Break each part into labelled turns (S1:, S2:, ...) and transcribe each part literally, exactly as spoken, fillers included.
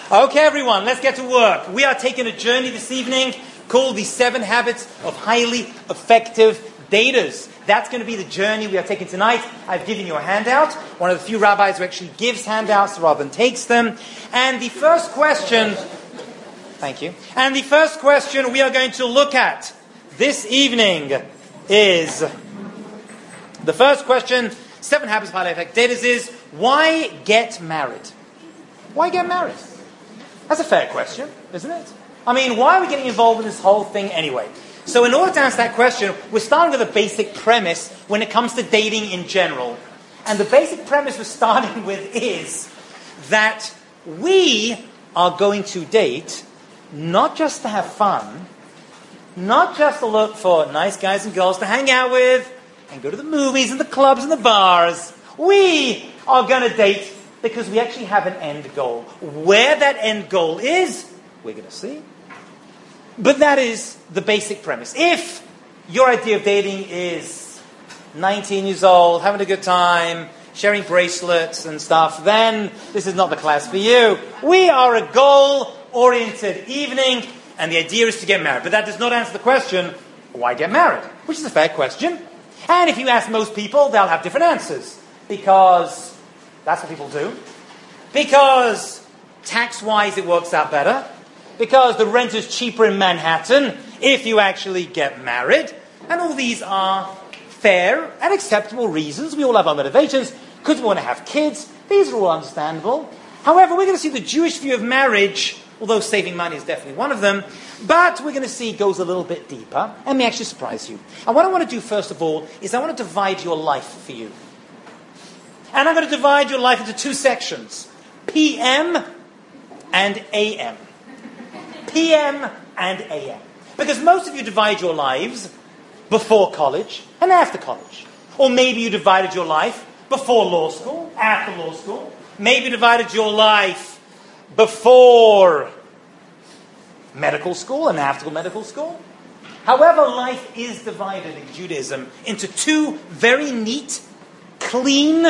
S1: Okay, everyone, let's get to work. We are taking a journey this evening called The Seven Habits of Highly Effective Daters. That's going to be the journey we are taking tonight. I've given you a handout. One of the few rabbis who actually gives handouts rather than takes them. And the first question... Thank you. And the first question we are going to look at this evening is... The first question, Seven Habits of Highly Effective Daters, is why get married? Why get married? That's a fair question, isn't it? I mean, why are we getting involved in this whole thing anyway? So in order to answer that question, we're starting with a basic premise when it comes to dating in general. And the basic premise we're starting with is that we are going to date not just to have fun, not just to look for nice guys and girls to hang out with and go to the movies and the clubs and the bars. We are going to date because we actually have an end goal. Where that end goal is, we're going to see. But that is the basic premise. If your idea of dating is nineteen years old, having a good time, sharing bracelets and stuff, then this is not the class for you. We are a goal-oriented evening, and the idea is to get married. But that does not answer the question, why get married? Which is a fair question. And if you ask most people, they'll have different answers. Because that's what people do. Because tax-wise it works out better. Because the rent is cheaper in Manhattan if you actually get married. And all these are fair and acceptable reasons. We all have our motivations. Because we want to have kids. These are all understandable. However, we're going to see the Jewish view of marriage, although saving money is definitely one of them. But we're going to see it goes a little bit deeper and may actually surprise you. And what I want to do first of all is I want to divide your life for you. And I'm going to divide your life into two sections. P M and A M. P M and A M. Because most of you divide your lives before college and after college. Or maybe you divided your life before law school, after law school. Maybe you divided your life before medical school and after medical school. However, life is divided in Judaism into two very neat, clean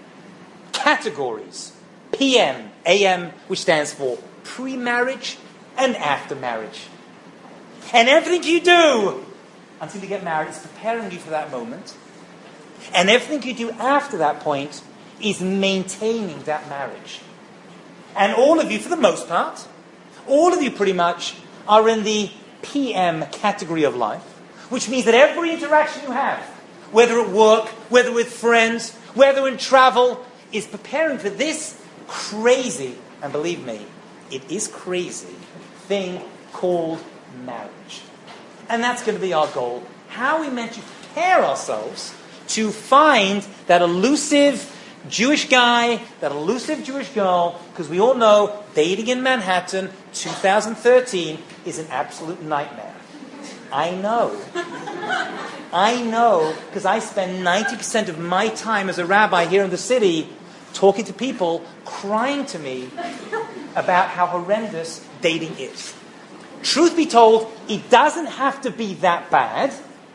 S1: categories. P M, A M, which stands for pre-marriage and after marriage. And everything you do until you get married is preparing you for that moment. And everything you do after that point is maintaining that marriage. And all of you, for the most part, all of you pretty much are in the P M category of life, which means that every interaction you have, whether at work, whether with friends, whether in travel, is preparing for this crazy, and believe me, it is crazy, thing called marriage. And that's going to be our goal. How we meant to prepare ourselves to find that elusive Jewish guy, that elusive Jewish girl, because we all know dating in Manhattan, two thousand thirteen, is an absolute nightmare. I know. I know, because I spend ninety percent of my time as a rabbi here in the city talking to people, crying to me about how horrendous dating is. Truth be told, it doesn't have to be that bad,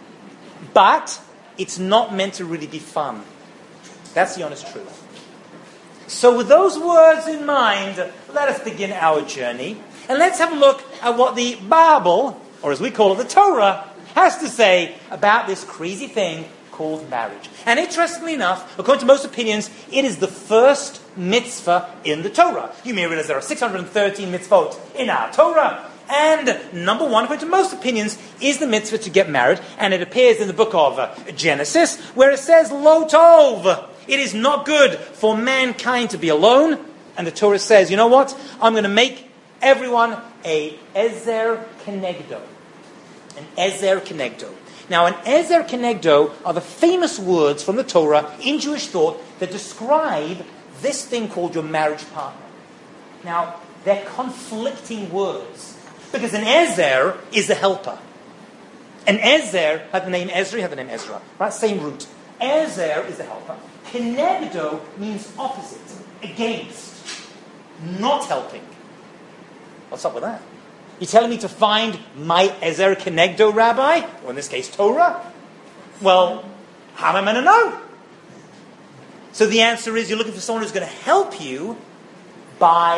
S1: but it's not meant to really be fun. That's the honest truth. So with those words in mind, let us begin our journey. And let's have a look at what the Bible, or as we call it, the Torah, has to say about this crazy thing called marriage. And interestingly enough, according to most opinions, it is the first mitzvah in the Torah. You may realize there are six hundred thirteen mitzvot in our Torah. And number one, according to most opinions, is the mitzvah to get married. And it appears in the book of uh, Genesis, where it says, Lo tov. It is not good for mankind to be alone. And the Torah says, you know what? I'm going to make everyone a ezer kenegdo. An ezer kenegdo. Now, an ezer kenegdo are the famous words from the Torah in Jewish thought that describe this thing called your marriage partner. Now, they're conflicting words. Because an ezer is a helper. An ezer had the name Ezra, had the name Ezra. Right? Same root. Ezer is a helper. Kenegdo means opposite, against, not helping. What's up with that? You're telling me to find my Ezer Kenegdo rabbi, or in this case Torah? Well, how am I meant to know? So the answer is you're looking for someone who's going to help you by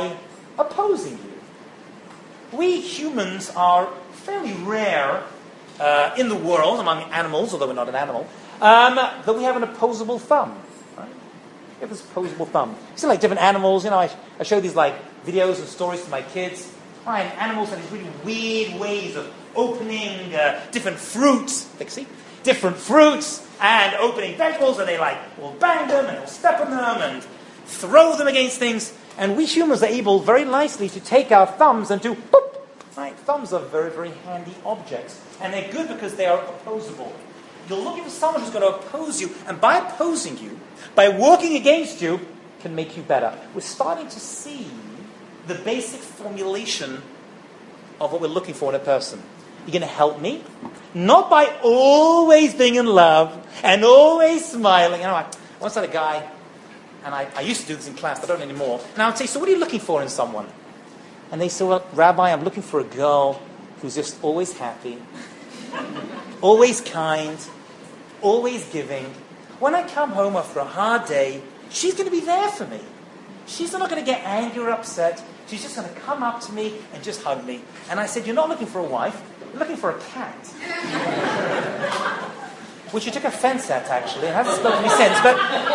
S1: opposing you. We humans are fairly rare uh, in the world among animals, although we're not an animal, um, that we have an opposable thumb. Right? We have this opposable thumb. You see, like different animals, you know, I, I show these like videos and stories to my kids. Right, animals have these really weird ways of opening uh, different fruits. They can see different fruits and opening vegetables, and they like will bang them and they'll step on them and throw them against things. And we humans are able very nicely to take our thumbs and do boop. Right, thumbs are very, very handy objects, and they're good because they are opposable. You're looking for someone who's going to oppose you, and by opposing you, by working against you, can make you better. We're starting to see the basic formulation of what we're looking for in a person. You're going to help me, not by always being in love and always smiling. You know, I once had a guy, and I, I used to do this in class, but I don't anymore. And I would say, so what are you looking for in someone? And they said, well, Rabbi, I'm looking for a girl who's just always happy, always kind, always giving. When I come home after a hard day, she's going to be there for me. She's not going to get angry or upset. She's just going to come up to me and just hug me. And I said, you're not looking for a wife. You're looking for a cat. Which you took offense at, actually. It hasn't spoken to me since. But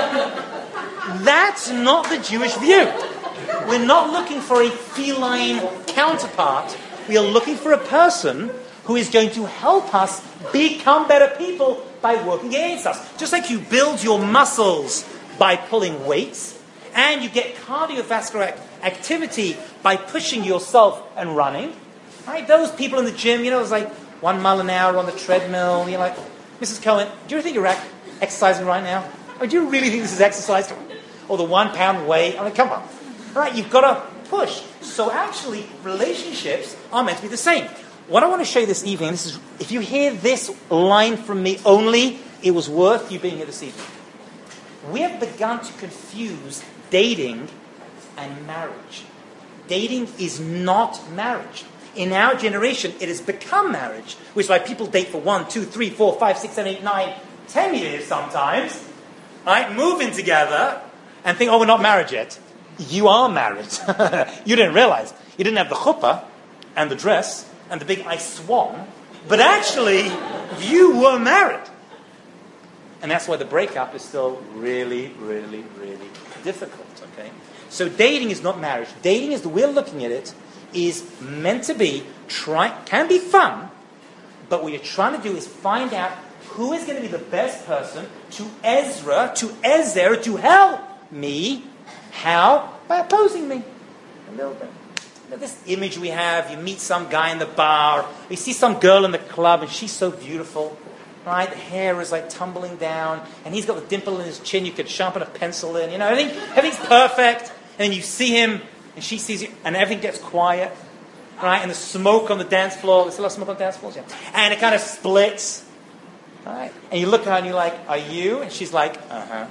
S1: that's not the Jewish view. We're not looking for a feline counterpart. We are looking for a person who is going to help us become better people by working against us. Just like you build your muscles by pulling weights, and you get cardiovascular activity by pushing yourself and running. Right? Those people in the gym, you know, it's like one mile an hour on the treadmill. You're like, Missus Cohen, do you think you're exercising right now? Or do you really think this is exercise? Or the one pound weight? I mean, come on. Right? You've got to push. So actually, relationships are meant to be the same. What I want to show you this evening, this is, if you hear this line from me only, it was worth you being here this evening. We have begun to confuse dating and marriage. Dating is not marriage. In our generation, it has become marriage, which is why people date for one, two, three, four, five, six, seven, eight, nine, ten years sometimes, right? Move in together and think, oh, we're not married yet. You are married. You didn't realize. You didn't have the chuppah and the dress and the big ice swan, but actually, you were married. And that's why the breakup is still really, really, really difficult, okay? So dating is not marriage. Dating, as the way we're looking at it, is meant to be, try, can be fun, but what you're trying to do is find out who is going to be the best person to Ezra, to Ezer, to help me. How? By opposing me a little bit. You know, this image we have, you meet some guy in the bar, you see some girl in the club, and she's so beautiful. Right, the hair is like tumbling down, and he's got the dimple in his chin. You could sharpen a pencil in, you know, everything, everything's perfect. And then you see him, and she sees you, and everything gets quiet, right? And the smoke on the dance floor. There's a lot of smoke on the dance floors, yeah. And it kind of splits, right? And you look at her, and you're like, "Are you?" And she's like, "Uh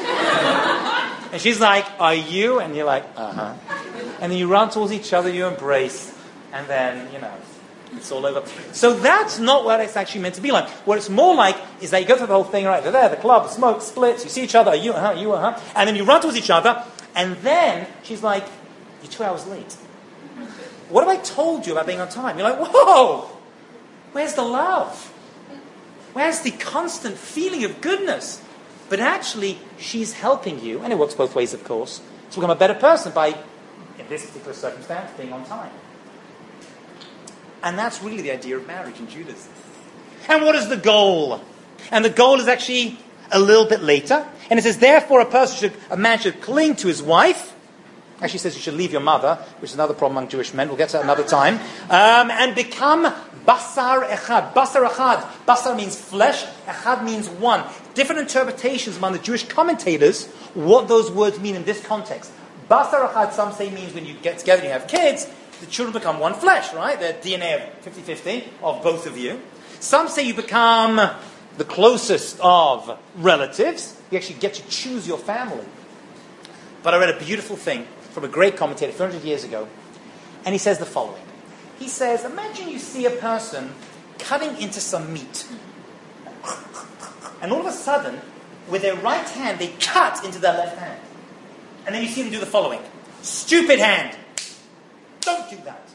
S1: huh." And she's like, "Are you?" And you're like, "Uh huh." And then you run towards each other, you embrace, and then you know. It's all over. So that's not what it's actually meant to be like. What it's more like is that you go through the whole thing, right? They're there, the club, the smoke, splits, you see each other, you, uh-huh, you, uh-huh. And then you run towards each other, and then she's like, you're two hours late. What have I told you about being on time? You're like, whoa! Where's the love? Where's the constant feeling of goodness? But actually, she's helping you, and it works both ways, of course, to become a better person by, in this particular circumstance, being on time. And that's really the idea of marriage in Judaism. And what is the goal? And the goal is actually a little bit later. And it says, therefore, a person should, a man should cling to his wife. Actually says you should leave your mother, which is another problem among Jewish men. We'll get to that another time. Um, and become basar echad. Basar echad. Basar means flesh. Echad means one. Different interpretations among the Jewish commentators what those words mean in this context. Basar echad, some say, means when you get together and you have kids, the children become one flesh, right? The D N A of fifty-fifty of both of you. Some say you become the closest of relatives. You actually get to choose your family. But I read a beautiful thing from a great commentator four hundred years ago. And he says the following. He says, imagine you see a person cutting into some meat. And all of a sudden, with their right hand, they cut into their left hand. And then you see them do the following. Stupid hand. don't do that.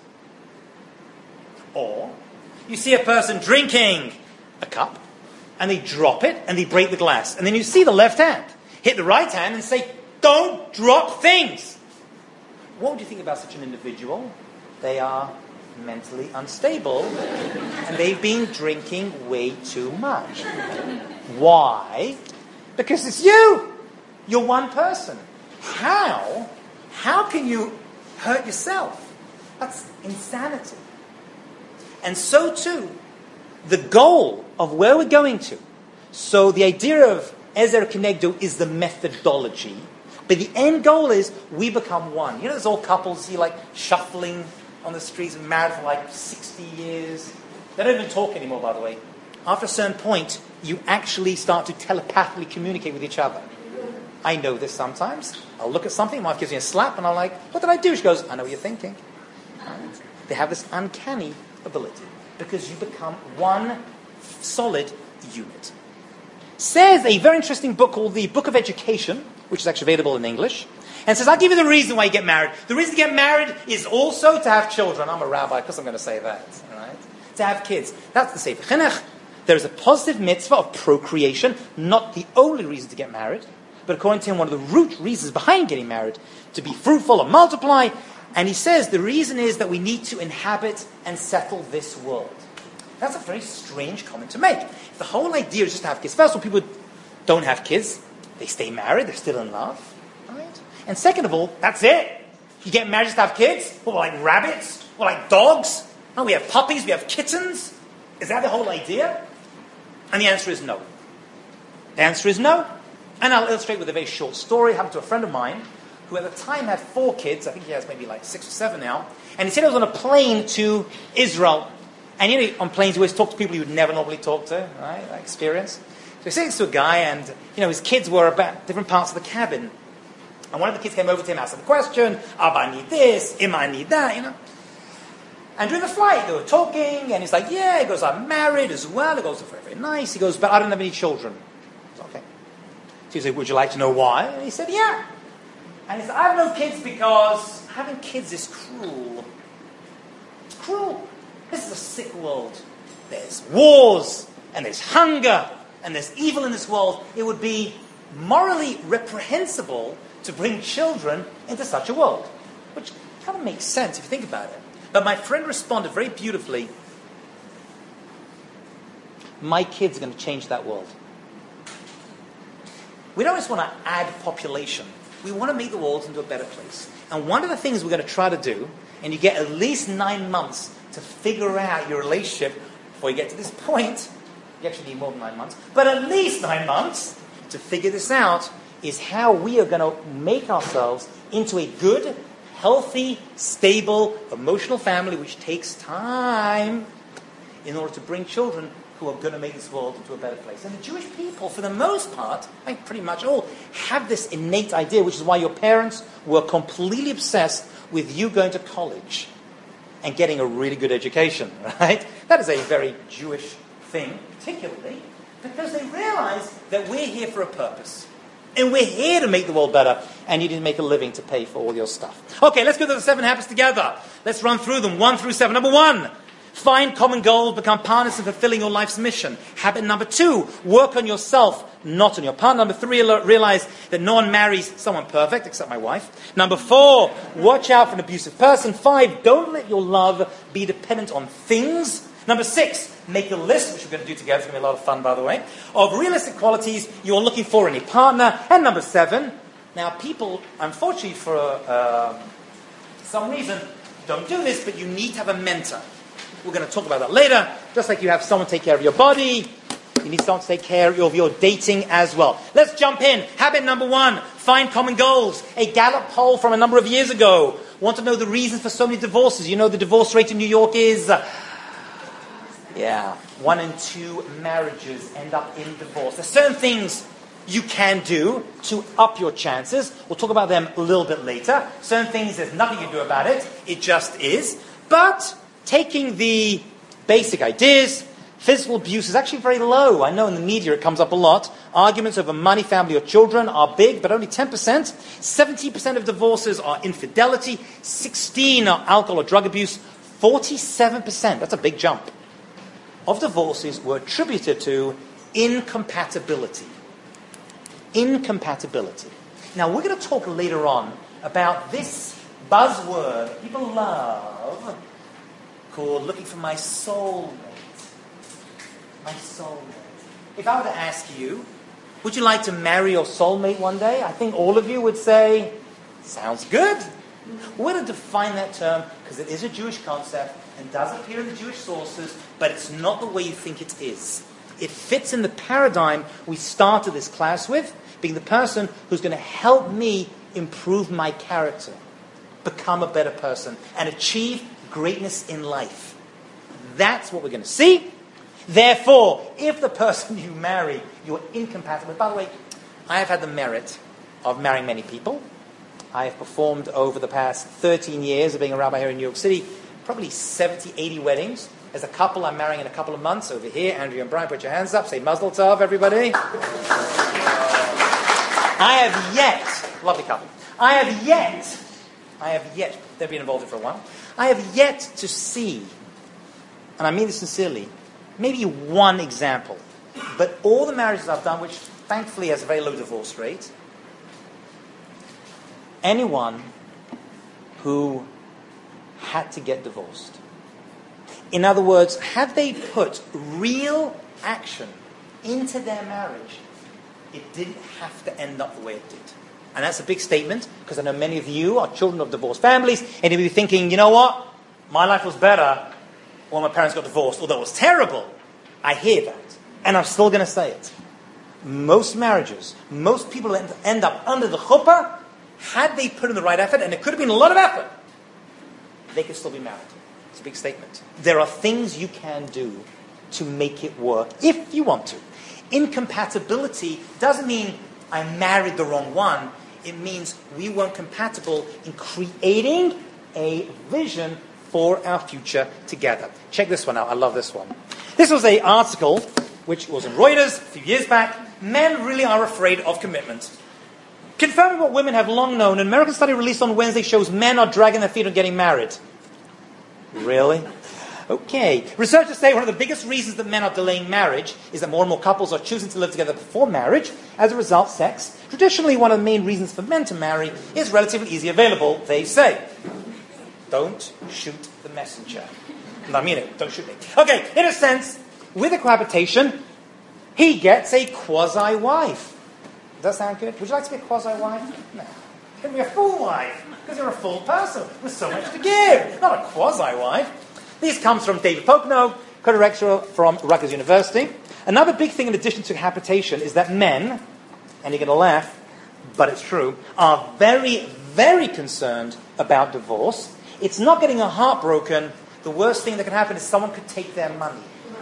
S1: Or you see a person drinking a cup, and they drop it, and they break the glass. And then you see the left hand hit the right hand and say, don't drop things. What would you think about such an individual? They are mentally unstable, and they've been drinking way too much. Why? Because it's you. You're one person. How? How can you hurt yourself? That's insanity. And so too, the goal of where we're going to. So the idea of Ezer Kenegdo is the methodology. But the end goal is we become one. You know, there's all couples see like shuffling on the streets and married for like sixty years. They don't even talk anymore, by the way. After a certain point, you actually start to telepathically communicate with each other. I know this sometimes. I'll look at something, my wife gives me a slap, and I'm like, what did I do? She goes, I know what you're thinking. And they have this uncanny ability because you become one solid unit. Says a very interesting book called The Book of Education, which is actually available in English, and says, I'll give you the reason why you get married. The reason to get married is also to have children. I'm a rabbi, because I'm going to say that. All right? To have kids. That's the Sefer Chinuch. There is a positive mitzvah of procreation, not the only reason to get married, but according to him, one of the root reasons behind getting married, to be fruitful and multiply. And he says the reason is that we need to inhabit and settle this world. That's a very strange comment to make. If the whole idea is just to have kids. First of all, people don't have kids. They stay married. They're still in love. Right? And second of all, that's it. You get married just to have kids? Well, we're like rabbits? We're like dogs? No, we have puppies. We have kittens. Is that the whole idea? And the answer is no. The answer is no. And I'll illustrate with a very short story. It happened to a friend of mine who at the time had four kids. I think he has maybe like six or seven now. And he said he was on a plane to Israel. And you know, on planes you always talk to people you would never normally talk to, right? That experience. So he says to a guy, and you know, his kids were about different parts of the cabin. And one of the kids came over to him, asked him a question, Abba need this, Ima need that, you know. And during the flight, they were talking, and he's like, yeah, he goes, I'm married as well. He goes, very, very nice. He goes, but I don't have any children. Said, okay. So he said, would you like to know why? And he said, yeah. And he said, I have no kids because having kids is cruel. It's cruel. This is a sick world. There's wars, and there's hunger, and there's evil in this world. It would be morally reprehensible to bring children into such a world. Which kind of makes sense if you think about it. But my friend responded very beautifully. My kids are going to change that world. We don't just want to add population. We want to make the world into a better place. And one of the things we're going to try to do, and you get at least nine months to figure out your relationship before you get to this point. You actually need more than nine months. But at least nine months to figure this out is how we are going to make ourselves into a good, healthy, stable, emotional family, which takes time in order to bring children who are going to make this world into a better place. And the Jewish people, for the most part, I think pretty much all, have this innate idea, which is why your parents were completely obsessed with you going to college and getting a really good education, right? That is a very Jewish thing, particularly, because they realize that we're here for a purpose. And we're here to make the world better, and you need to make a living to pay for all your stuff. Okay, let's go to the seven habits together. Let's run through them, one through seven. Number one, find common goals, become partners in fulfilling your life's mission. Habit number two, work on yourself, not on your partner. Number three, realize that no one marries someone perfect, except my wife. Number four, watch out for an abusive person. Five, don't let your love be dependent on things. Number six, make a list, which we're going to do together. It's going to be a lot of fun, by the way, of realistic qualities you're looking for in a partner. And number seven, now people, unfortunately for uh, some reason, don't do this, but you need to have a mentor. We're going to talk about that later. Just like you have someone take care of your body, you need someone to take care of your dating as well. Let's jump in. Habit number one, find common goals. A Gallup poll from a number of years ago. Want to know the reasons for so many divorces? You know the divorce rate in New York is... Uh, yeah, one in two marriages end up in divorce. There's certain things you can do to up your chances. We'll talk about them a little bit later. Certain things, there's nothing you can do about it. It just is. But taking the basic ideas, Physical abuse is actually very low. I know in the media it comes up a lot. Arguments over money, family, or children are big, but only ten percent. seventy percent of divorces are infidelity. sixteen are alcohol or drug abuse. forty-seven percent, that's a big jump, of divorces were attributed to incompatibility. Incompatibility. Now, we're going to talk later on about this buzzword that people love called looking for my soulmate. My soulmate. If I were to ask you, would you like to marry your soulmate one day? I think all of you would say, sounds good. We're going to define that term because it is a Jewish concept and does appear in the Jewish sources, but it's not the way you think it is. It fits in the paradigm we started this class with, being the person who's going to help me improve my character, become a better person, and achieve greatness in life. That's what we're going to see. Therefore, if the person you marry, you're incompatible. By the way, I have had the merit of marrying many people. I have performed over the past thirteen years of being a rabbi here in New York City, probably seventy, eighty weddings. As a couple, I'm marrying in a couple of months over here. Andrew and Brian, put your hands up. Say Mazel Tov, everybody. I have yet, lovely couple, I have yet, I have yet, they've been involved in for a while, I have yet to see, and I mean this sincerely, maybe one example, but all the marriages I've done, which thankfully has a very low divorce rate, anyone who had to get divorced. In other words, have they put real action into their marriage, it didn't have to end up the way it did. And that's a big statement, because I know many of you are children of divorced families, and you'll be thinking, you know what? My life was better when my parents got divorced, although it was terrible. I hear that. And I'm still going to say it. Most marriages, most people end up under the chuppah, had they put in the right effort, and it could have been a lot of effort, they could still be married. It's a big statement. There are things you can do to make it work, if you want to. Incompatibility doesn't mean I married the wrong one. It means we weren't compatible in creating a vision for our future together. Check this one out. I love this one. This was an article which was in Reuters a few years back. Men really are afraid of commitment. Confirming what women have long known, an American study released on Wednesday shows men are dragging their feet on getting married. Really? Okay. Researchers say one of the biggest reasons that men are delaying marriage is that more and more couples are choosing to live together before marriage. As a result, sex, traditionally one of the main reasons for men to marry, is relatively easily available, they say. Don't shoot the messenger. No, I mean it. Don't shoot me. Okay, in a sense, with a cohabitation, he gets a quasi-wife. Does that sound good? Would you like to be a quasi-wife? No. You can be a full wife, because you're a full person with so much to give. Not a quasi-wife. This comes from David Pocono, co-director from Rutgers University. Another big thing in addition to habitation is that men, and you're going to laugh, but it's true, are very, very concerned about divorce. It's not getting a heart broken. The worst thing that can happen is someone could take their money.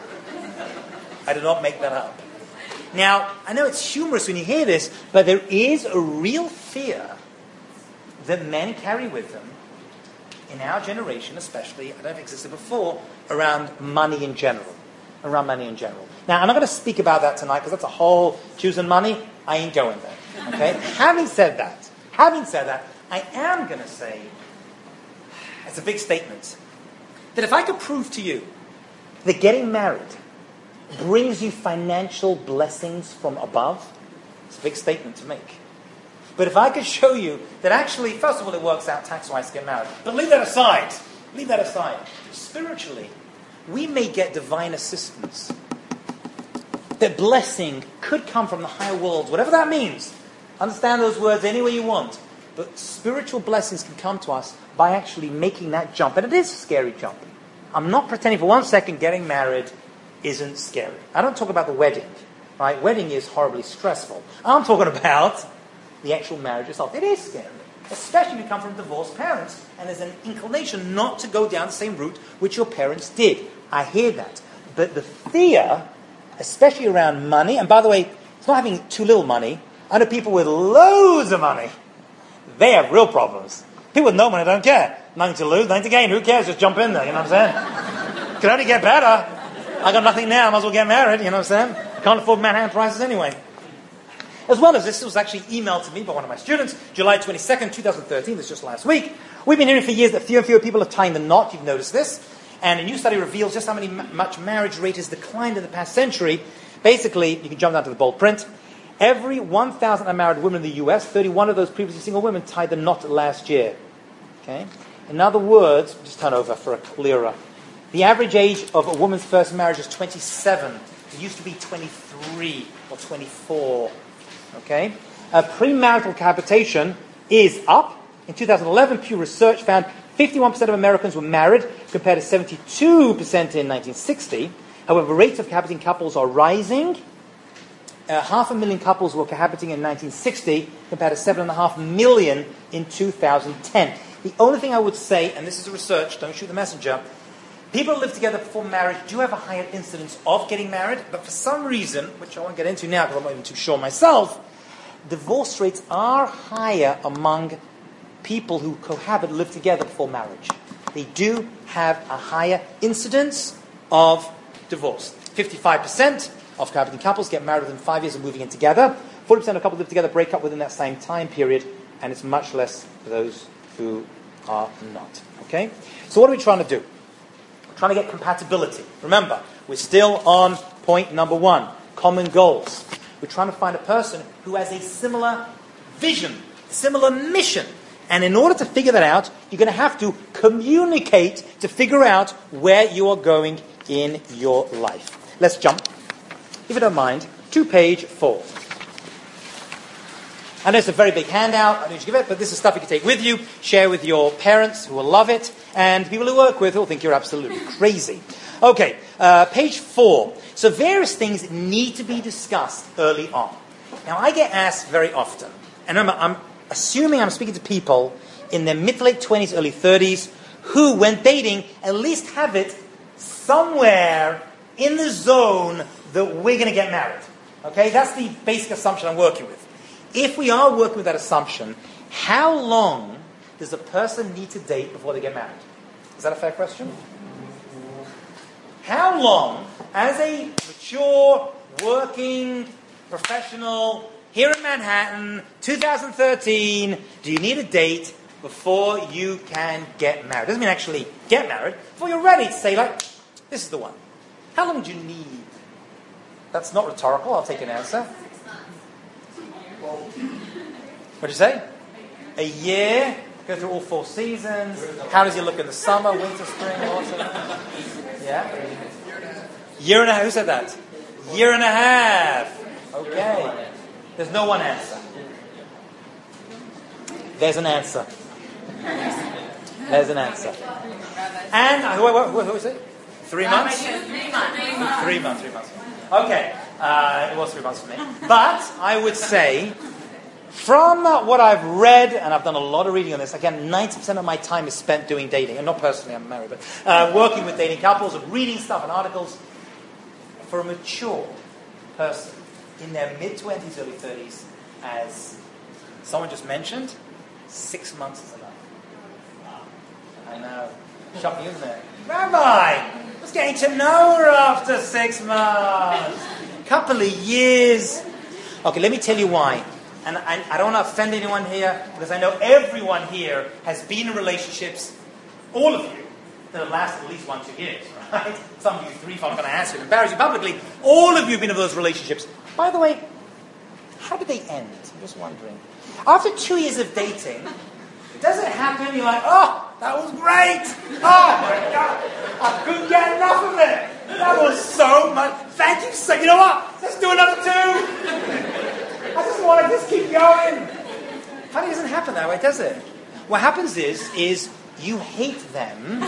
S1: I did not make that up. Now, I know it's humorous when you hear this, but there is a real fear that men carry with them, in our generation especially, I don't know if it existed before, around money in general. Around money in general. Now, I'm not going to speak about that tonight, because that's a whole Jews and money. I ain't going there. Okay? having said that, having said that, I am going to say, it's a big statement, that if I could prove to you that getting married brings you financial blessings from above, it's a big statement to make. But if I could show you that actually, first of all, it works out tax-wise to get married. But leave that aside. Leave that aside. Spiritually, we may get divine assistance. That blessing could come from the higher worlds, whatever that means. Understand those words any way you want. But spiritual blessings can come to us by actually making that jump. And it is a scary jump. I'm not pretending for one second getting married isn't scary. I don't talk about the wedding. Right? Wedding is horribly stressful. I'm talking about the actual marriage itself. It is scary. Especially if you come from divorced parents and there's an inclination not to go down the same route which your parents did. I hear that. But the fear, especially around money, and by the way, it's not having too little money. I know people with loads of money. They have real problems. People with no money don't care. Nothing to lose, nothing to gain. Who cares? Just jump in there. You know what I'm saying? Can only get better. I got nothing now, I might as well get married, you know what I'm saying? I can't afford Manhattan prices anyway. As well as this was actually emailed to me by one of my students, July twenty-second, twenty thirteen, this just last week. We've been hearing for years that fewer and fewer people are tying the knot, you've noticed this. And a new study reveals just how many, much marriage rate has declined in the past century. Basically, you can jump down to the bold print. Every one thousand unmarried women in the U S, thirty-one of those previously single women tied the knot last year. Okay? In other words, just turn over for a clearer. The average age of a woman's first marriage is twenty-seven. It used to be twenty-three or twenty-four. Okay? Uh, premarital cohabitation is up. In two thousand eleven, Pew Research found fifty-one percent of Americans were married, compared to seventy-two percent in nineteen sixty. However, rates of cohabiting couples are rising. Uh, half a million couples were cohabiting in nineteen sixty, compared to seven and a half million in two thousand ten. The only thing I would say, and this is a research, don't shoot the messenger, people who live together before marriage do have a higher incidence of getting married, but for some reason, which I won't get into now because I'm not even too sure myself, divorce rates are higher among people who cohabit, live together before marriage. They do have a higher incidence of divorce. fifty-five percent of cohabiting couples get married within five years of moving in together. forty percent of couples live together break up within that same time period, and it's much less for those who are not. Okay? So what are we trying to do? We're trying to get compatibility. Remember, we're still on point number one, common goals. We're trying to find a person who has a similar vision, similar mission. And in order to figure that out, you're going to have to communicate to figure out where you are going in your life. Let's jump, if you don't mind, to page four. I know it's a very big handout, I don't need to give it, but this is stuff you can take with you, share with your parents who will love it, and people who work with who will think you're absolutely crazy. Okay, uh, page four. So various things need to be discussed early on. Now I get asked very often, and remember, I'm assuming I'm speaking to people in their mid to late twenties, early thirties, who, when dating, at least have it somewhere in the zone that we're going to get married. Okay, that's the basic assumption I'm working with. If we are working with that assumption, how long does a person need to date before they get married? Is that a fair question? How long, as a mature, working professional here in Manhattan, two thousand thirteen, do you need a date before you can get married? Doesn't mean actually get married, before you're ready to say, like, this is the one. How long do you need? That's not rhetorical, I'll take an answer. What'd you say? A year? Go through all four seasons. How does he look in the summer, winter, spring, autumn? Yeah? Year and a half. Who said that? Year and a half. Okay. There's no one answer. There's an answer. There's an answer. And, uh, what, what, what was it? Three months? Three months. Three months, three months. Okay. Uh, it was three months for me. But I would say, from uh, what I've read, and I've done a lot of reading on this, again, ninety percent of my time is spent doing dating. And not personally, I'm married, but uh, working with dating couples and reading stuff and articles. For a mature person in their mid-twenties, early thirties, as someone just mentioned, six months is enough. I know. Shocking, isn't it? Rabbi, I was getting to know her after six months. Couple of years. Okay, let me tell you why. And I, I don't want to offend anyone here, because I know everyone here has been in relationships, all of you, that have lasted at least one, two years, right? Some of you three, if I'm going to ask you and embarrass you publicly. All of you have been in those relationships. By the way, how did they end? I'm just wondering. After two years of dating, does it happen? You're like, oh, that was great. Oh, my God. I couldn't get enough of it. That was so much. Thank you so You know what? Let's do another two. I just want to just keep going. Honey, it doesn't happen that way, does it? What happens is, is you hate them,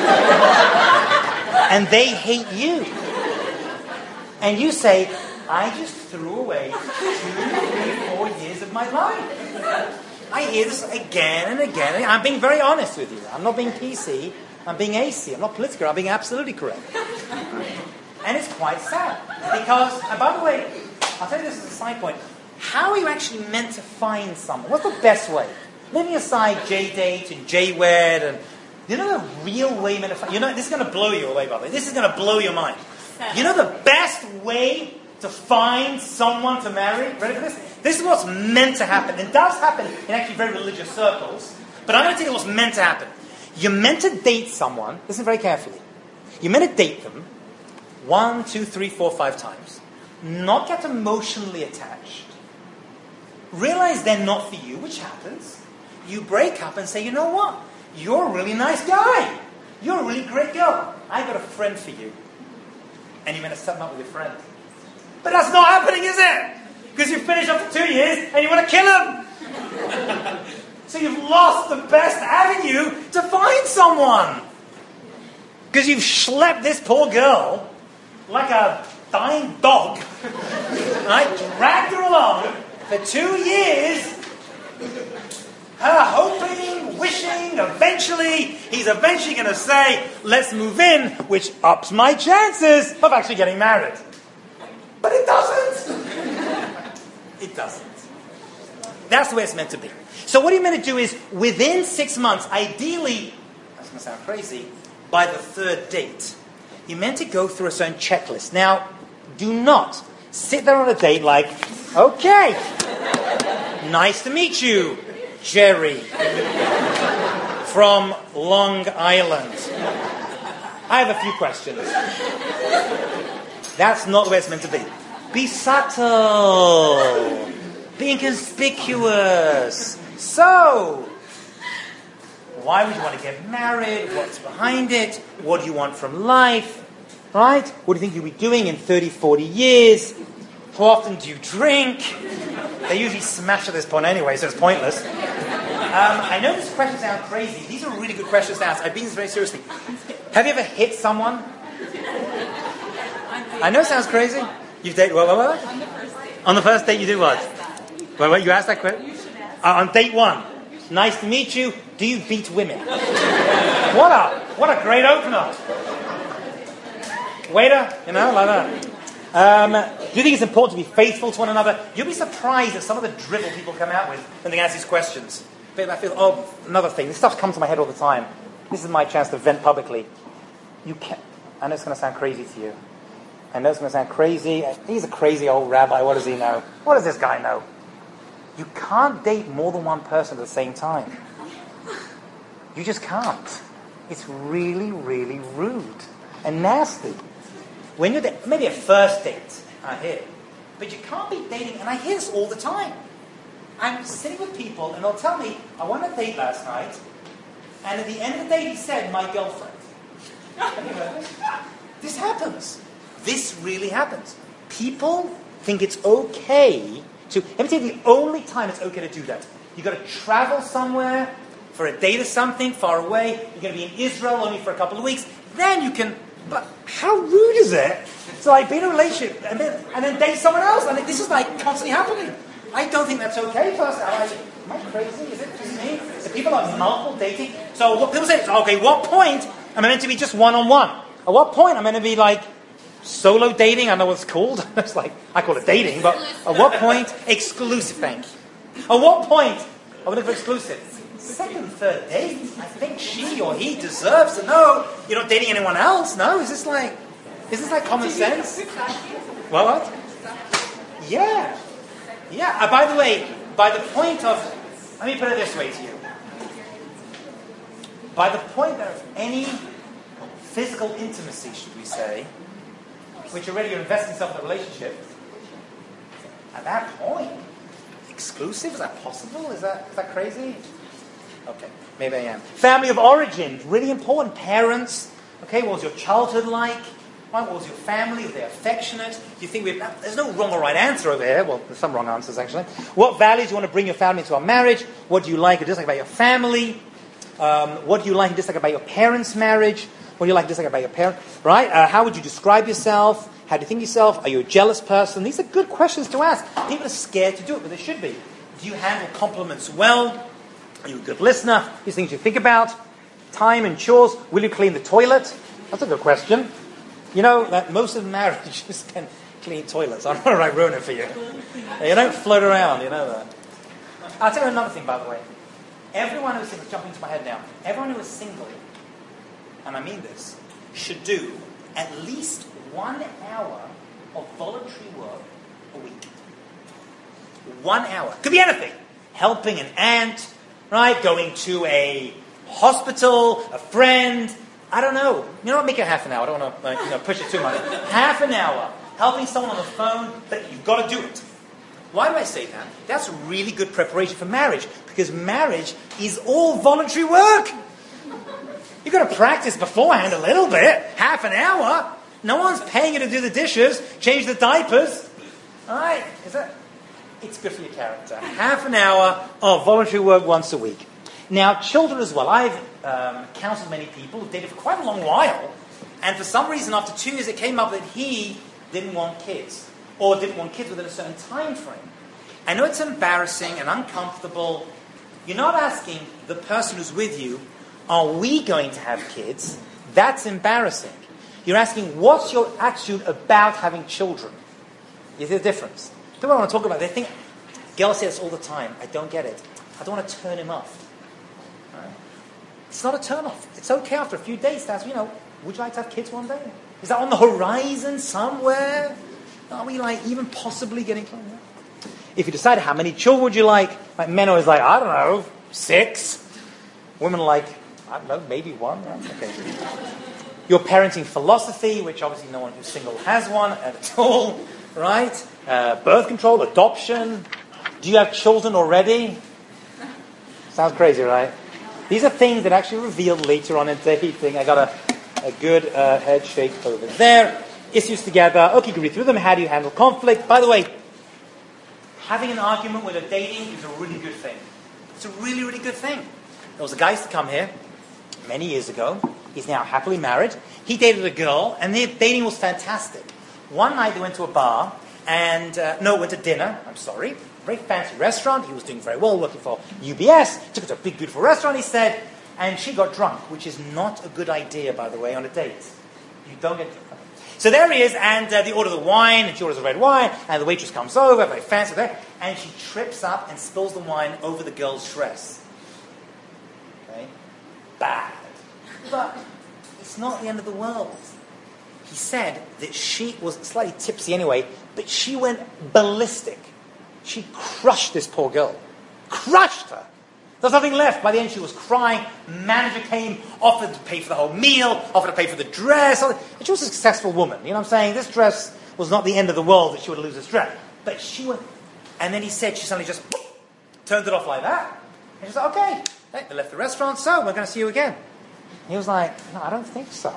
S1: and they hate you. And you say, I just threw away two, three, four years of my life. I hear this again and again. I'm being very honest with you. I'm not being P C. I'm being A C. I'm not political. I'm being absolutely correct. And it's quite sad. Because, and by the way, I'll tell you this as a side point. How are you actually meant to find someone? What's the best way? Leaving aside J-Date and J-Wed and... You know the real way you're meant to find... You know, this is going to blow you away, by the way. This is going to blow your mind. You know the best way to find someone to marry? Ready for this? This is what's meant to happen. It does happen in actually very religious circles. But I'm going to tell you what's meant to happen. You're meant to date someone, listen very carefully. You're meant to date them one, two, three, four, five times. Not get emotionally attached. Realize they're not for you, which happens. You break up and say, you know what? You're a really nice guy. You're a really great girl. I got a friend for you. And you're meant to set them up with your friend. But that's not happening, is it? Because you finish after two years and you want to kill him. So you've lost the best avenue to find someone. Because you've schlepped this poor girl like a dying dog. Right? Dragged her along for two years. Her hoping, wishing, eventually, he's eventually going to say, let's move in, which ups my chances of actually getting married. But it doesn't. It doesn't. That's the way it's meant to be. So what you're meant to do is, within six months, ideally, that's going to sound crazy, by the third date, you're meant to go through a certain checklist. Now, do not sit there on a date like, okay, nice to meet you, Jerry, from Long Island. I have a few questions. That's not the way it's meant to be. Be subtle. Be inconspicuous. So, why would you want to get married? What's behind it? What do you want from life? Right? What do you think you'll be doing in thirty, forty years? How often do you drink? They usually smash at this point anyway, so it's pointless. Um, I know this question sounds crazy. These are really good questions to ask. I mean this very seriously. Have you ever hit someone? I know it sounds crazy. You've dated what, what, what? On the first date. On the first date you do what? Wait, wait, you asked that question? Uh, on date one. Nice to meet you. Do you beat women? What a what a great opener. Waiter, you know, like that. Um, do you think it's important to be faithful to one another? You'll be surprised at some of the drivel people come out with when they ask these questions. I feel, oh, another thing. This stuff comes to my head all the time. This is my chance to vent publicly. You can't. I know it's going to sound crazy to you. I know it's going to sound crazy. He's a crazy old rabbi. What does he know? What does this guy know? You can't date more than one person at the same time. You just can't. It's really, really rude and nasty. When you're there, maybe a first date, I hear. But you can't be dating, and I hear this all the time. I'm sitting with people, and they'll tell me, I went on a date last night, and at the end of the day, he said, my girlfriend. Have you heard this? This happens. This really happens. People think it's okay to... Let me tell you the only time it's okay to do that. You've got to travel somewhere for a date or something, far away. You're going to be in Israel only for a couple of weeks. Then you can... But how rude is it to like be in a relationship and then, and then date someone else? I mean, this is like constantly happening. I don't think that's okay, personally. I'm like, am I crazy? Is it just me? Do people are multiple dating? So what people say, okay, what point am I meant to be just one-on-one? At what point am I meant to be like solo dating? I know what it's called. It's like, I call it dating, but at what point? Exclusive, thank you. At what point are we looking for exclusive? Second, third date? I think she or he deserves to know you're not dating anyone else. No? Is this like, is this like common sense? What, what? Yeah. Yeah. Uh, by the way, by the point of, let me put it this way to you. By the point of any physical intimacy, should we say, which already you're investing yourself in a relationship, at that point, exclusive? Is that possible? Is that is that crazy? Okay, maybe I am. Family of origin, really important. Parents, okay, what was your childhood like? Right, what was your family? Were they affectionate? Do you think we have, there's no wrong or right answer over here. Well, there's some wrong answers, actually. What values do you want to bring your family into a marriage? What do you like or dislike about your family? Um, what do you like and dislike about your parents' marriage? What do you like and dislike about your parents? Right? Uh, how would you describe yourself? How do you think yourself? Are you a jealous person? These are good questions to ask. People are scared to do it, but they should be. Do you handle compliments well? Are you a good listener? These things you think about. Time and chores. Will you clean the toilet? That's a good question. You know that most of marriages can clean toilets. I'm not going to ruin it for you. You don't float around, you know that. I'll tell you another thing, by the way. Everyone who's single, jump into my head now. Everyone who is single, and I mean this, should do at least one hour of voluntary work a week. One hour. Could be anything. Helping an aunt, right? Going to a hospital, a friend. I don't know. You know what? Make it half an hour. I don't want to like, you know, push it too much. Half an hour. Helping someone on the phone, but you've got to do it. Why do I say that? That's really good preparation for marriage, because marriage is all voluntary work. You've got to practice beforehand a little bit. Half an hour. No one's paying you to do the dishes, change the diapers. All right? Is that? It's good for your character. Half an hour of voluntary work once a week. Now, children as well. I've um, counseled many people who've dated for quite a long while, and for some reason, after two years, it came up that he didn't want kids, or didn't want kids within a certain time frame. I know it's embarrassing and uncomfortable. You're not asking the person who's with you, are we going to have kids? That's embarrassing. You're asking, what's your attitude about having children? You see the difference? People don't want to talk about it. They think, girls say this all the time. I don't get it. I don't want to turn him off. Right? It's not a turn off. It's okay after a few days to ask, you know, would you like to have kids one day? Is that on the horizon somewhere? Are we like even possibly getting close? If you decide how many children would you like, like men are always like, I don't know, six. Women are like, I don't know, maybe one. Okay. Your parenting philosophy, which obviously no one who's single has one at all, right? Uh, birth control, adoption. Do you have children already? Sounds crazy, right? These are things that actually revealed later on in dating. I got a, a good uh, head shake over there. Issues together. Okay, you can read through them. How do you handle conflict? By the way, having an argument when you're dating is a really good thing. It's a really, really good thing. There was a guy who used to come here many years ago. He's now happily married. He dated a girl, and their dating was fantastic. One night they went to a bar, and, uh, no, went to dinner, I'm sorry, very fancy restaurant. He was doing very well, working for U B S. Took her to a big, beautiful restaurant, he said, and she got drunk, which is not a good idea, by the way, on a date. You don't get drunk. So there he is, and uh, they order the wine, and she orders a red wine, and the waitress comes over, very fancy there, and she trips up and spills the wine over the girl's dress. Okay? Bad. But it's not the end of the world. He said that she was slightly tipsy anyway, but she went ballistic. She crushed this poor girl. Crushed her. There was nothing left. By the end, she was crying. Manager came, offered to pay for the whole meal, offered to pay for the dress. And she was a successful woman. You know what I'm saying? This dress was not the end of the world that she would lose this dress. But she went... And then he said she suddenly just turned it off like that. And she said, okay. They left the restaurant, so we're going to see you again. He was like, no, I don't think so.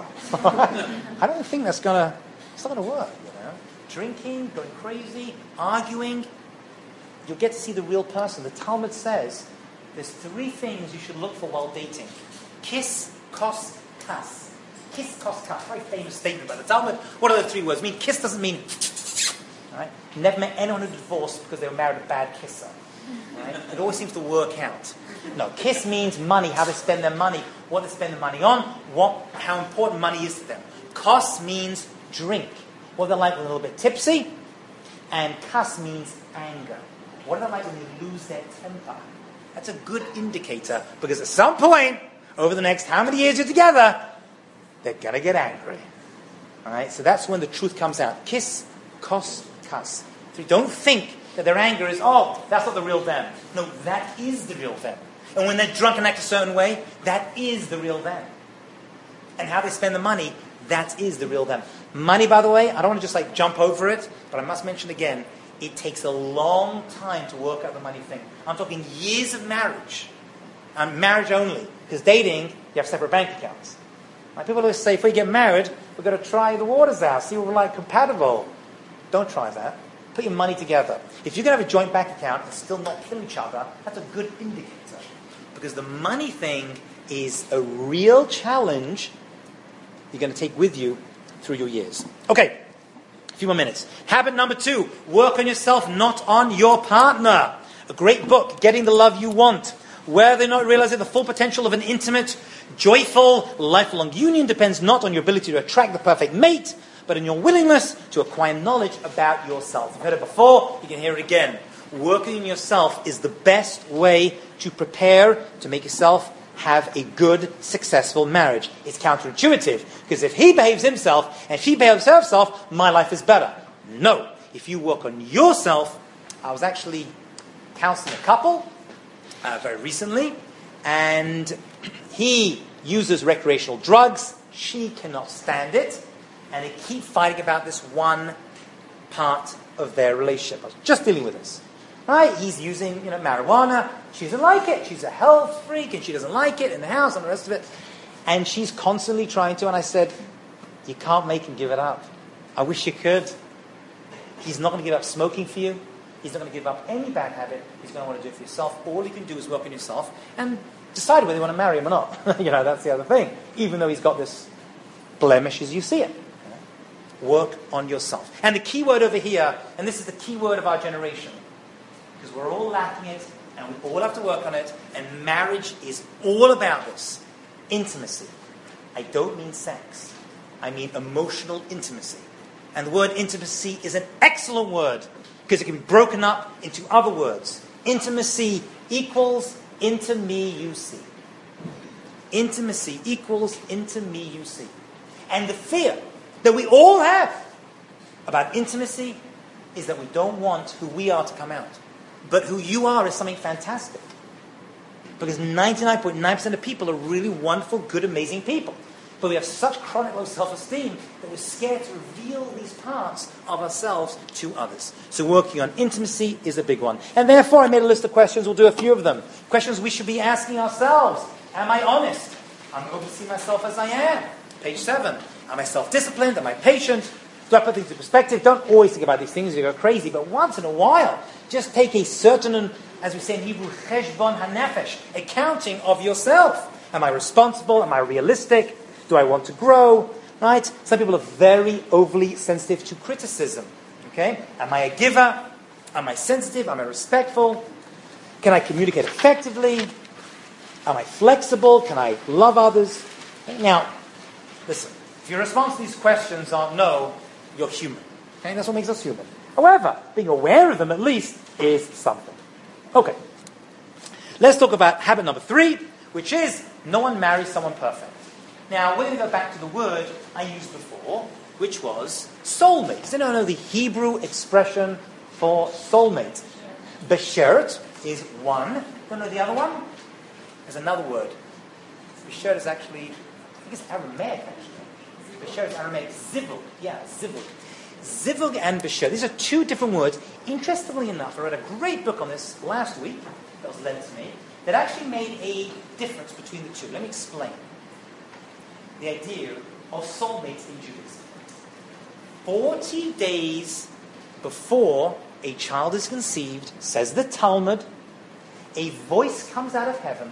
S1: I don't think that's going to... It's not going to work, you know. Drinking, going crazy, arguing. You'll get to see the real person. The Talmud says... There's three things you should look for while dating. Kiss, kos, kas. Kiss, kos, kas. Very famous statement by the Talmud. What are the three words? I mean, kiss doesn't mean... Right? Never met anyone who divorced because they were married a bad kisser. Right? It always seems to work out. No, kiss means money, how they spend their money, what they spend their money on, what, how important money is to them. Kos means drink. What they're like when they're a little bit tipsy. And kas means anger. What are they like when they lose their temper? That's a good indicator, because at some point, over the next how many years you're together, they're going to get angry. All right? So that's when the truth comes out. Kiss, kos, kas. So you don't think that their anger is, oh, that's not the real them. No, that is the real them. And when they're drunk and act a certain way, that is the real them. And how they spend the money, that is the real them. Money, by the way, I don't want to just like jump over it, but I must mention again, it takes a long time to work out the money thing. I'm talking years of marriage. And marriage only. Because dating, you have separate bank accounts. Like people always say, if we get married, we've got to try the waters out, see what we're like compatible. Don't try that. Put your money together. If you're going to have a joint bank account and still not kill each other, that's a good indicator. Because the money thing is a real challenge you're going to take with you through your years. Okay. A few more minutes. Habit number two, work on yourself, not on your partner. A great book, Getting the Love You Want. Where they're not realizing the full potential of an intimate, joyful, lifelong union depends not on your ability to attract the perfect mate, but on your willingness to acquire knowledge about yourself. You've heard it before, you can hear it again. Working on yourself is the best way to prepare to make yourself have a good, successful marriage. It's counterintuitive, because if he behaves himself and she behaves herself, my life is better. No. If you work on yourself, I was actually counseling a couple uh, very recently, and he uses recreational drugs. She cannot stand it, and they keep fighting about this one part of their relationship. I was just dealing with this. Right? He's using, you know, marijuana. She doesn't like it. She's a health freak, and she doesn't like it in the house and the rest of it. And she's constantly trying to, and I said, you can't make him give it up. I wish you could. He's not going to give up smoking for you. He's not going to give up any bad habit. He's going to want to do it for yourself. All you can do is work on yourself and decide whether you want to marry him or not. You know, that's the other thing. Even though he's got this blemish as you see it. Work on yourself. And the key word over here, and this is the key word of our generation, because we're all lacking it, and we all have to work on it, and marriage is all about this. Intimacy. I don't mean sex. I mean emotional intimacy. And the word intimacy is an excellent word, because it can be broken up into other words. Intimacy equals into me you see. Intimacy equals into me you see. And the fear that we all have about intimacy is that we don't want who we are to come out. But who you are is something fantastic. Because ninety-nine point nine percent of people are really wonderful, good, amazing people. But we have such chronic low self-esteem that we're scared to reveal these parts of ourselves to others. So working on intimacy is a big one. And therefore I made a list of questions. We'll do a few of them. Questions we should be asking ourselves. Am I honest? I'm going to see myself as I am. Page seven. Am I self-disciplined? Am I patient? Do I put things in perspective? Don't always think about these things. You go crazy. But once in a while, just take a certain, as we say in Hebrew, cheshbon hanefesh, accounting of yourself. Am I responsible? Am I realistic? Do I want to grow? Right? Some people are very overly sensitive to criticism. Okay? Am I a giver? Am I sensitive? Am I respectful? Can I communicate effectively? Am I flexible? Can I love others? Now, listen. If your response to these questions are no, you're human. Okay? That's what makes us human. However, being aware of them at least is something. Okay. Let's talk about habit number three, which is no one marries someone perfect. Now, we're going to go back to the word I used before, which was soulmate. Does anyone know the Hebrew expression for soulmate? Beshert is one. Don't know the other one? There's another word. Beshert is actually, I think it's Aramaic, actually. Beshert is Aramaic. Zivug. Yeah, zivug. Zivug and beshert. These are two different words. Interestingly enough, I read a great book on this last week that was lent to me that actually made a difference between the two. Let me explain. The idea of soulmates in Judaism. Forty days before a child is conceived, says the Talmud, a voice comes out of heaven,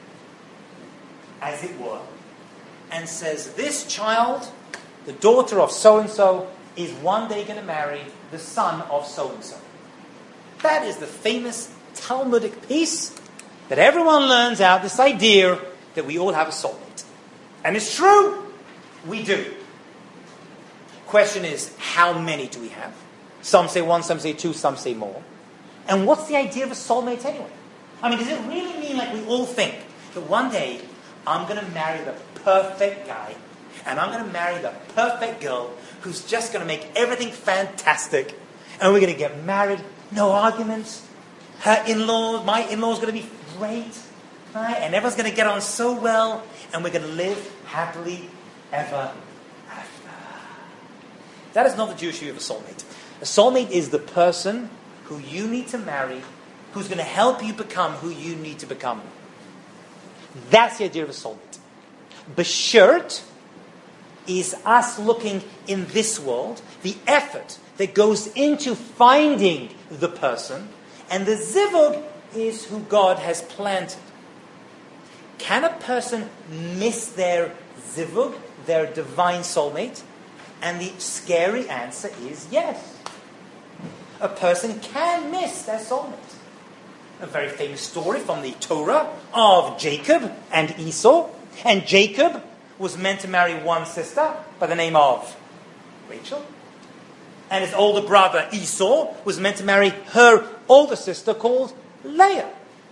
S1: as it were, and says, this child, the daughter of so-and-so, is one day going to marry the son of so-and-so. That is the famous Talmudic piece that everyone learns out, this idea that we all have a soulmate. And it's true, we do. Question is, how many do we have? Some say one, some say two, some say more. And what's the idea of a soulmate anyway? I mean, does it really mean like we all think that one day I'm going to marry the perfect guy and I'm going to marry the perfect girl who's just going to make everything fantastic and we're going to get married, no arguments, her in-laws, my in-laws are going to be great, right? And everyone's going to get on so well and we're going to live happily ever after. That is not the Jewish view of a soulmate. A soulmate is the person who you need to marry, who's going to help you become who you need to become. That's the idea of a soulmate. Beshert is us looking in this world, the effort that goes into finding the person, and the zivug is who God has planted. Can a person miss their zivug, their divine soulmate? And the scary answer is yes. A person can miss their soulmate. A very famous story from the Torah of Jacob and Esau. And Jacob was meant to marry one sister by the name of Rachel. And his older brother Esau was meant to marry her older sister called Leah.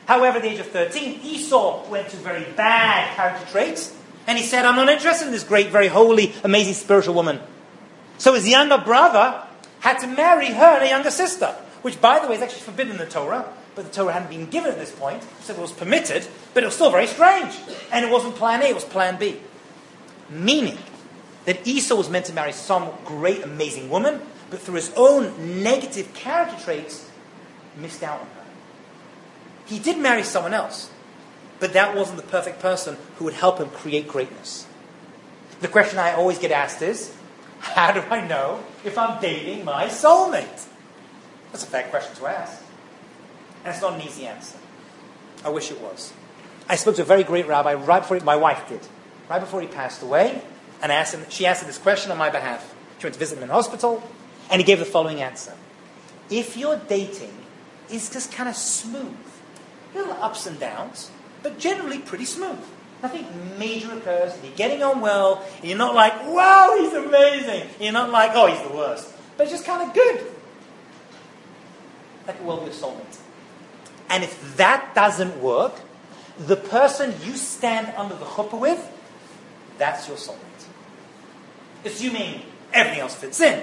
S1: However, at the age of thirteen, Esau went to very bad character traits, and he said, I'm not interested in this great, very holy, amazing spiritual woman. So his younger brother had to marry her and a younger sister, which, by the way, is actually forbidden in the Torah, but the Torah hadn't been given at this point, so it was permitted, but it was still very strange. And it wasn't plan A, it was plan B. Meaning that Esau was meant to marry some great, amazing woman, but through his own negative character traits, missed out on her. He did marry someone else, but that wasn't the perfect person who would help him create greatness. The question I always get asked is, how do I know if I'm dating my soulmate? That's a fair question to ask. And it's not an easy answer. I wish it was. I spoke to a very great rabbi right before he, my wife did, right before he passed away, and I asked him, she asked him this question on my behalf. She went to visit him in hospital, and he gave the following answer. If your dating is just kind of smooth, little ups and downs, but generally pretty smooth. Nothing major occurs, and you're getting on well, and you're not like, wow, he's amazing. And you're not like, oh, he's the worst. But it's just kind of good. That could well be a soulmate. And if that doesn't work, the person you stand under the chuppah with, that's your soulmate. Assuming everything else fits in.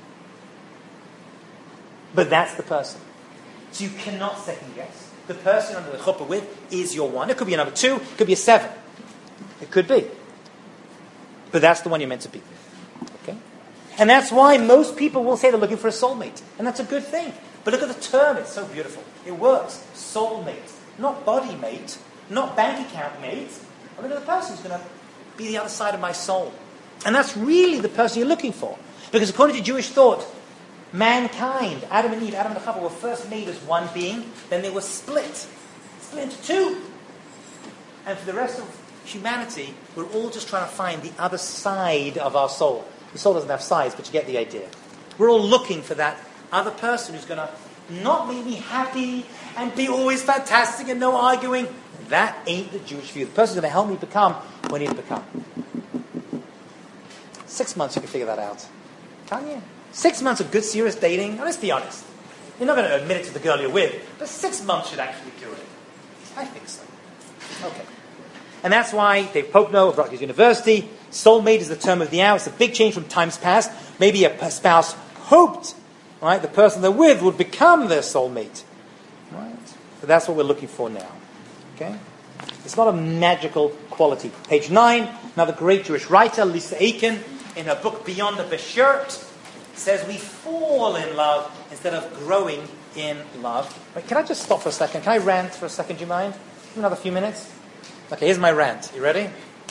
S1: But that's the person. So you cannot second guess. The person under the chuppah with is your one. It could be a number two. It could be a seven. It could be. But that's the one you're meant to be with. Okay? And that's why most people will say they're looking for a soulmate. And that's a good thing. But look at the term. It's so beautiful. It works. Soulmate. Not body mate. Not bank account mate. I look at the person who's going to be the other side of my soul. And that's really the person you're looking for. Because according to Jewish thought, mankind, Adam and Eve, Adam and Chava, were first made as one being, then they were split. Split into two. And for the rest of humanity, we're all just trying to find the other side of our soul. The soul doesn't have sides, but you get the idea. We're all looking for that other person who's going to not make me happy and be always fantastic and no arguing. That ain't the Jewish view. The person's going to help me become what I need to become. Six months you can figure that out. Can't you? Six months of good, serious dating. Now, let's be honest. You're not going to admit it to the girl you're with, but six months should actually do it. I think so. Okay. And that's why Dave Popno of Rutgers University, soulmate is the term of the hour. It's a big change from times past. Maybe a spouse hoped, right, the person they're with would become their soulmate. Right? But that's what we're looking for now. Okay? It's not a magical quality. Page nine, another great Jewish writer, Lisa Aiken, in her book Beyond the Beshirt, says we fall in love instead of growing in love. Wait, can I just stop for a second? Can I rant for a second, do you mind? Another few minutes? Okay, here's my rant. You ready?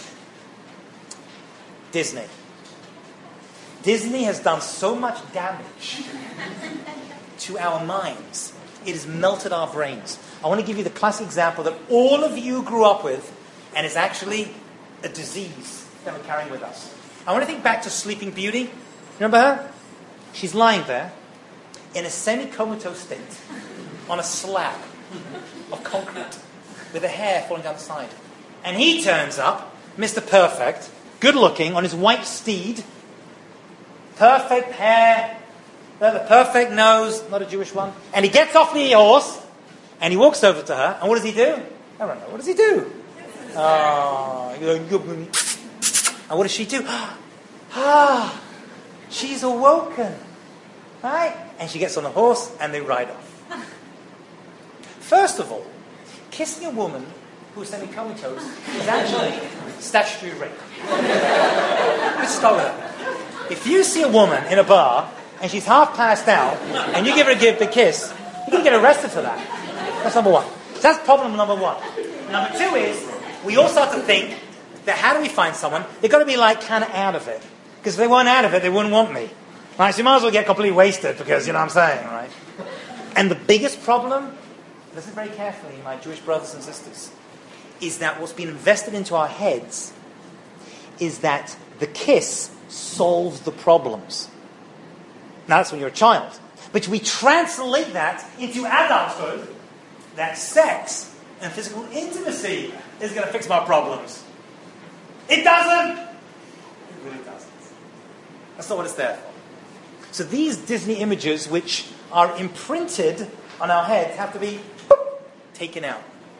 S1: Disney. Disney has done so much damage to our minds. It has melted our brains. I want to give you the classic example that all of you grew up with, and it's actually a disease that we're carrying with us. I want to think back to Sleeping Beauty. Remember her? She's lying there in a semi-comatose state on a slab of concrete with her hair falling down the side. And he turns up, Mister Perfect, good-looking, on his white steed, perfect hair, the perfect nose, not a Jewish one, and he gets off the horse, and he walks over to her, and what does he do? I don't know, what does he do? Oh, and what does she do? Ah, she's awoken. Right? And she gets on the horse and they ride off. First of all, kissing a woman who's semi-comatose is actually statutory rape. Let's start with that. If you see a woman in a bar and she's half passed out and you give her a give the kiss, you're going to get arrested for that. That's number one. So that's problem number one. Number two is, we all start to think that how do we find someone? They've got to be like kind of out of it. Because if they weren't out of it, they wouldn't want me. Right? So you might as well get completely wasted because, you know what I'm saying, right? And the biggest problem, listen very carefully, my Jewish brothers and sisters, is that what's been invested into our heads is that the kiss solves the problems. Now that's when you're a child. But we translate that into adulthood, that sex and physical intimacy is going to fix my problems. It doesn't. It really doesn't. That's not what it's there for. So these Disney images, which are imprinted on our heads, have to be boop, taken out.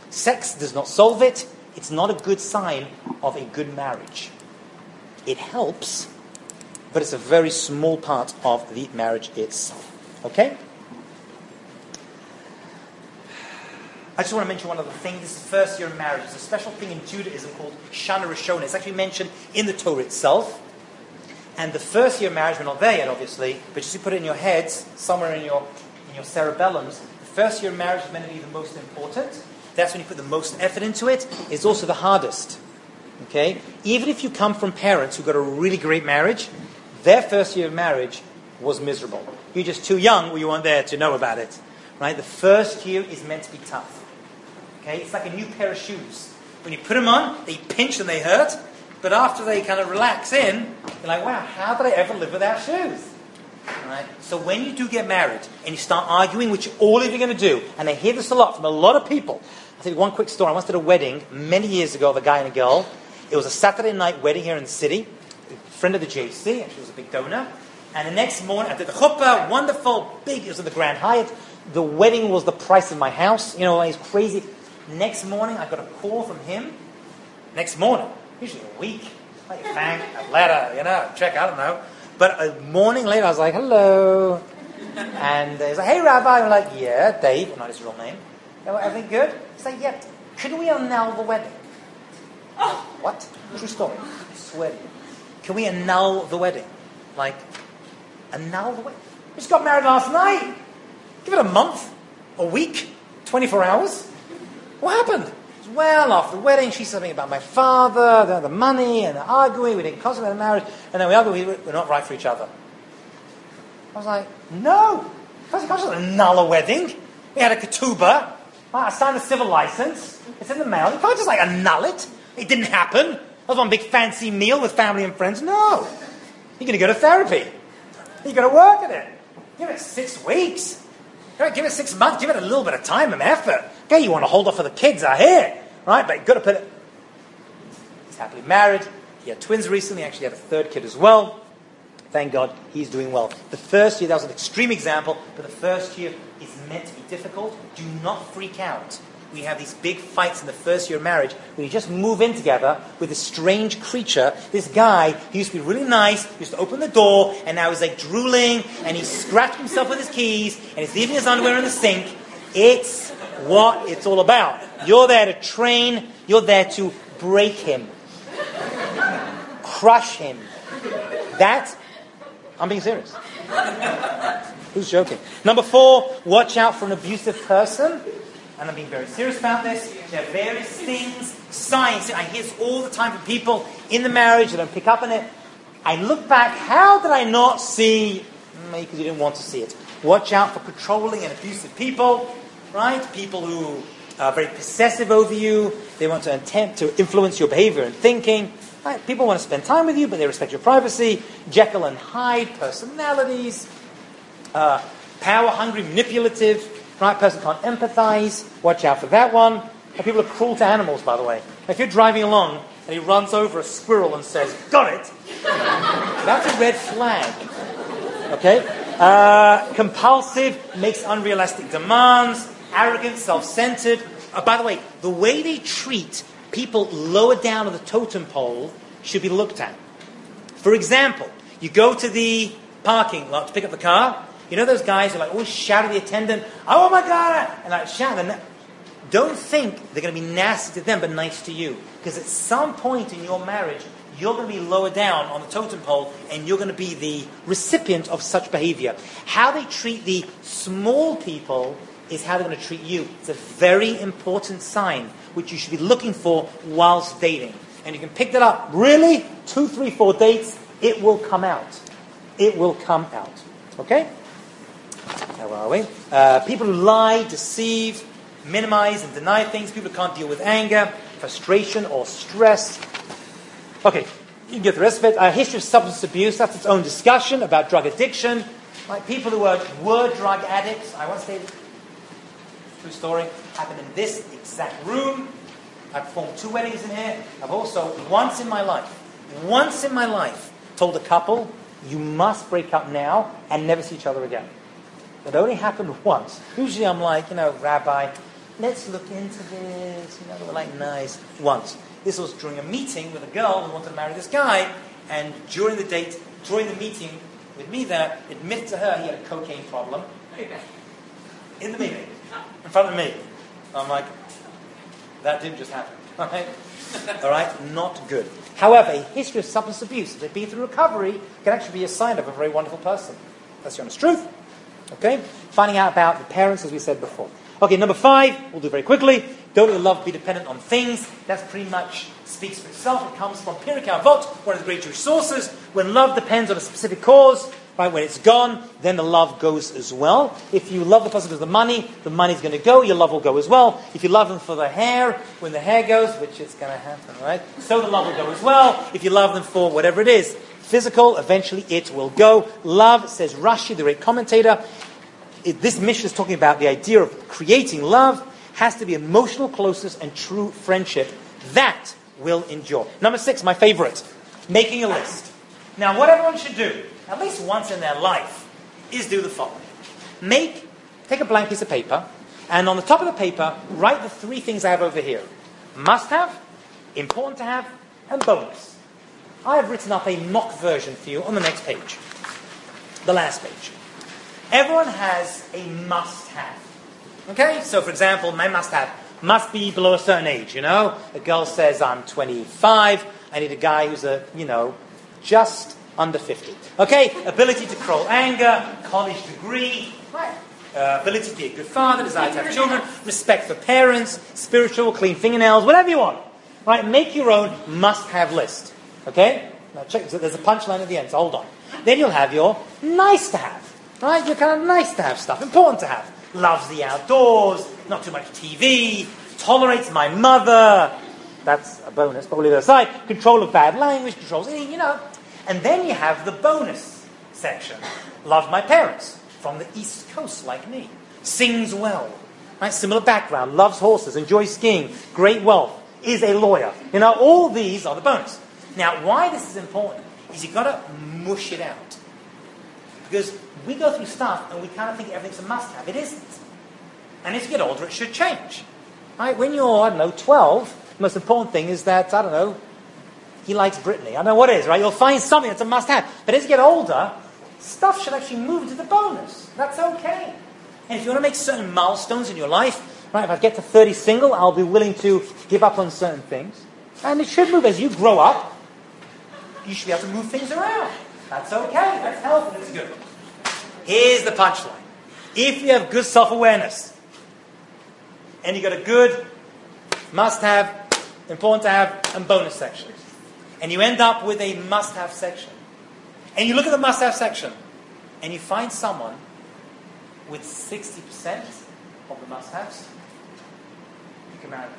S1: Sex does not solve it. It's not a good sign of a good marriage. It helps, but it's a very small part of the marriage itself. Okay? I just want to mention one other thing. This is first year of marriage. There's a special thing in Judaism called Shana Rishona. It's actually mentioned in the Torah itself. And the first year of marriage, we're not there yet, obviously, but just to put it in your heads, somewhere in your in your cerebellums, the first year of marriage is meant to be the most important. That's when you put the most effort into it. It's also the hardest. Okay? Even if you come from parents who got a really great marriage, their first year of marriage was miserable. You're just too young, or you weren't there to know about it. Right? The first year is meant to be tough. Okay? It's like a new pair of shoes. When you put them on, they pinch and they hurt. But after they kind of relax in, you're like, wow, how did I ever live without shoes? Right? So when you do get married and you start arguing, which all of you are going to do, and I hear this a lot from a lot of people. I'll tell you one quick story. I once did a wedding many years ago of a guy and a girl. It was a Saturday night wedding here in the city. A friend of the J C, and she was a big donor. And the next morning, I did the chuppah, wonderful, big, it was in the Grand Hyatt. The wedding was the price of my house. You know, it's crazy. Next morning, I got a call from him. Next morning. Usually a week, like a thank, a letter, you know, check, I don't know. But a morning later, I was like, hello. And he's like, hey, Rabbi. I'm like, yeah, Dave, not his real name. Like, everything good? He's like, yeah, can we annul the wedding? Oh. What? True story. I swear to you. Can we annul the wedding? Like, annul the wedding? We just got married last night. Give it a month, a week, twenty-four hours. What happened? Well, after the wedding, she said something about my father, the, the money, and the arguing. We didn't consummate the marriage, and then we argued. We, we're not right for each other. I was like, no, I can't just annul a wedding. We had a ketubah. I signed a civil license. It's in the mail. You can't just like annul it. It didn't happen. That was one big fancy meal with family and friends. No, you're going to go to therapy. You're going to work at it. Give it six weeks. Give it six months. Give it a little bit of time and effort. Okay, you want to hold off for the kids, I hear. Right, but you've got to put it... He's happily married. He had twins recently. Actually had a third kid as well. Thank God, he's doing well. The first year, that was an extreme example, but the first year is meant to be difficult. Do not freak out. We have these big fights in the first year of marriage when you just move in together with this strange creature. This guy, he used to be really nice, he used to open the door, and now he's like drooling, and he's scratching himself with his keys, and he's leaving his underwear in the sink. It's what it's all about. You're there to train, you're there to break him. Crush him. That's, I'm being serious. Who's joking? Number four, watch out for an abusive person. And I'm being very serious about this. There are various things, signs. I hear this all the time from people in the marriage that don't pick up on it. I look back, how did I not see? Maybe because you didn't want to see it. Watch out for controlling and abusive people, right? People who are very possessive over you. They want to attempt to influence your behavior and thinking. Right? People want to spend time with you, but they respect your privacy. Jekyll and Hyde personalities. Uh, power-hungry, manipulative. Right, person can't empathize. Watch out for that one. And people are cruel to animals, by the way. If you're driving along and he runs over a squirrel and says, "Got it," that's a red flag. Okay? Uh, compulsive, makes unrealistic demands. Arrogant, self-centered. Uh, by the way, the way they treat people lower down on the totem pole should be looked at. For example, you go to the parking lot to pick up the car. You know those guys who like always shout at the attendant, "Oh my God!" and like shout. And don't think they're going to be nasty to them, but nice to you. Because at some point in your marriage, you're going to be lower down on the totem pole, and you're going to be the recipient of such behavior. How they treat the small people is how they're going to treat you. It's a very important sign, which you should be looking for whilst dating. And you can pick that up. Really? Two, three, four dates, it will come out. It will come out. Okay? How are we? Uh, people who lie, deceive, minimize and deny things. People who can't deal with anger, frustration, or stress. Okay, you can get the rest of it. A history of substance abuse, that's its own discussion about drug addiction. Like people who were, were drug addicts. I once stayed, true story, happened in this exact room. I performed two weddings in here. I've also, once in my life, once in my life, told a couple, you must break up now and never see each other again. It only happened once. Usually I'm like, you know, Rabbi, let's look into this. You know, they were like, nice. Once. This was during a meeting with a girl who wanted to marry this guy, and during the date, during the meeting with me there, admitted to her he had a cocaine problem. In the meeting. In front of me. I'm like, that didn't just happen. All right? All right? Not good. However, a history of substance abuse, if they've been through recovery, can actually be a sign of a very wonderful person. That's the honest truth. Okay? Finding out about the parents, as we said before. Okay, number five, we'll do very quickly. Don't let love be dependent on things. That's pretty much speaks for itself. It comes from Pirkei Avot, one of the great Jewish sources. When love depends on a specific cause, right, when it's gone, then the love goes as well. If you love the person because of the money, the money's going to go, your love will go as well. If you love them for the hair, when the hair goes, which is going to happen, right, so the love will go as well. If you love them for whatever it is, physical, eventually it will go. Love, says Rashi, the great commentator, it, this mission is talking about the idea of creating love, has to be emotional closeness and true friendship. That will endure. Number six, my favorite, making a list. Now, what everyone should do, at least once in their life, is do the following. Make, take a blank piece of paper, and on the top of the paper, write the three things I have over here. Must have, important to have, and bonus. I have written up a mock version for you on the next page. The last page. Everyone has a must have. Okay? So, for example, my must have must be below a certain age, you know? A girl says, I'm twenty-five, I need a guy who's a, you know, just under fifty. Okay? Ability to control anger, college degree, right? Uh, ability to be a good father, desire to have children, respect for parents, spiritual, clean fingernails, whatever you want. Right? Make your own must-have list. Okay? Now check, so there's a punchline at the end, so hold on. Then you'll have your nice-to-have. Right? Your kind of nice-to-have stuff, important to have. Loves the outdoors, not too much T V, tolerates my mother. That's a bonus, but we'll leave it aside. Control of bad language, controls eating, you know. And then you have the bonus section. Loves my parents, from the East Coast like me. Sings well, right? Similar background, loves horses, enjoys skiing, great wealth, is a lawyer. You know, all these are the bonus. Now, why this is important is you've got to mush it out. Because we go through stuff and we kind of think everything's a must-have. It isn't. And as you get older, it should change. Right? When you're, I don't know, twelve, the most important thing is that, I don't know, he likes Britney. I don't know what it is, right? You'll find something that's a must-have. But as you get older, stuff should actually move into the bonus. That's okay. And if you want to make certain milestones in your life, right, if I get to thirty single, I'll be willing to give up on certain things. And it should move. As you grow up, you should be able to move things around. That's okay. That's healthy. That's good. Here's the punchline. If you have good self-awareness, and you've got a good must-have, important to have, and bonus section, and you end up with a must-have section, and you look at the must-have section, and you find someone with sixty percent of the must-haves, you can marry them.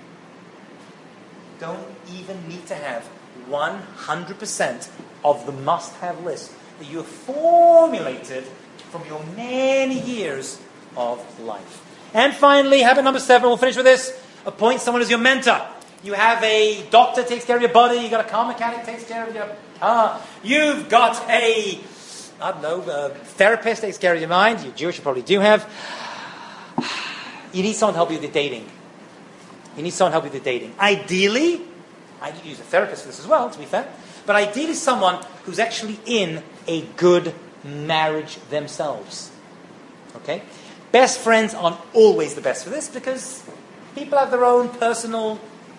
S1: Don't even need to have one hundred percent of the must-have list that you have formulated from your many years of life. And finally, habit number seven, we'll finish with this. Appoint someone as your mentor. You have a doctor takes care of your body, you've got a car mechanic takes care of your car, you've got a, I don't know, a therapist takes care of your mind. You're Jewish, you probably do have. You need someone to help you with your dating. You need someone to help you with your dating. Ideally, I use a therapist for this as well, to be fair, but ideally someone who's actually in a good marriage themselves. Okay? Best friends aren't always the best for this because people have their own personal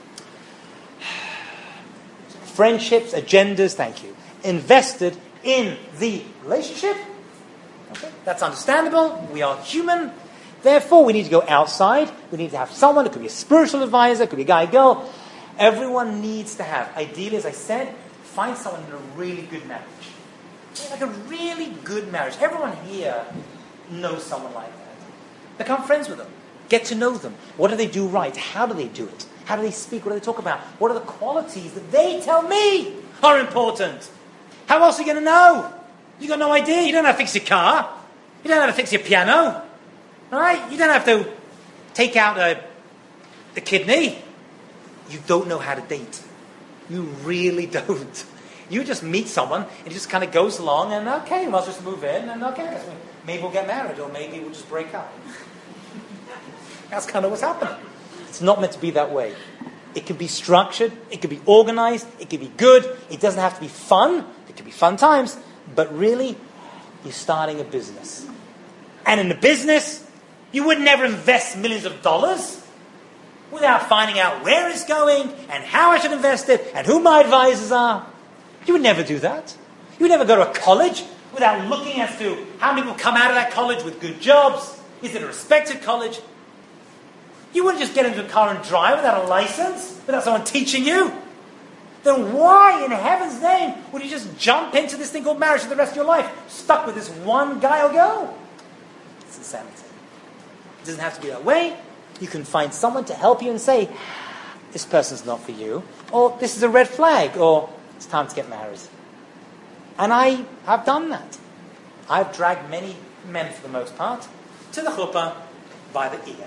S1: friendships, agendas, thank you, invested in the relationship. Okay? That's understandable. We are human. Therefore, we need to go outside. We need to have someone. It could be a spiritual advisor. It could be a guy, girl. Everyone needs to have, ideally, as I said, find someone in a really good marriage. Like a really good marriage. Everyone here knows someone like that. Become friends with them. Get to know them. What do they do right? How do they do it? How do they speak? What do they talk about? What are the qualities that they tell me are important? How else are you going to know? You've got no idea. You don't have to fix your car. You don't have to fix your piano. Right? You don't have to take out a, a kidney. You don't know how to date. You really don't. You just meet someone, and it just kind of goes along, and okay, we'll just move in, and okay, maybe we'll get married, or maybe we'll just break up. That's kind of what's happening. It's not meant to be that way. It can be structured, it can be organized, it can be good. It doesn't have to be fun. It can be fun times. But really, you're starting a business. And in the business, you would never invest millions of dollars without finding out where it's going and how I should invest it and who my advisors are. You would never do that. You would never go to a college without looking as to how many people come out of that college with good jobs. Is it a respected college? You wouldn't just get into a car and drive without a license, without someone teaching you. Then why in heaven's name would you just jump into this thing called marriage for the rest of your life, stuck with this one guy or girl? It's insanity. It doesn't have to be that way. You can find someone to help you and say, this person's not for you, or this is a red flag, or it's time to get married. And I have done that. I've dragged many men, for the most part, to the chuppah by the ear.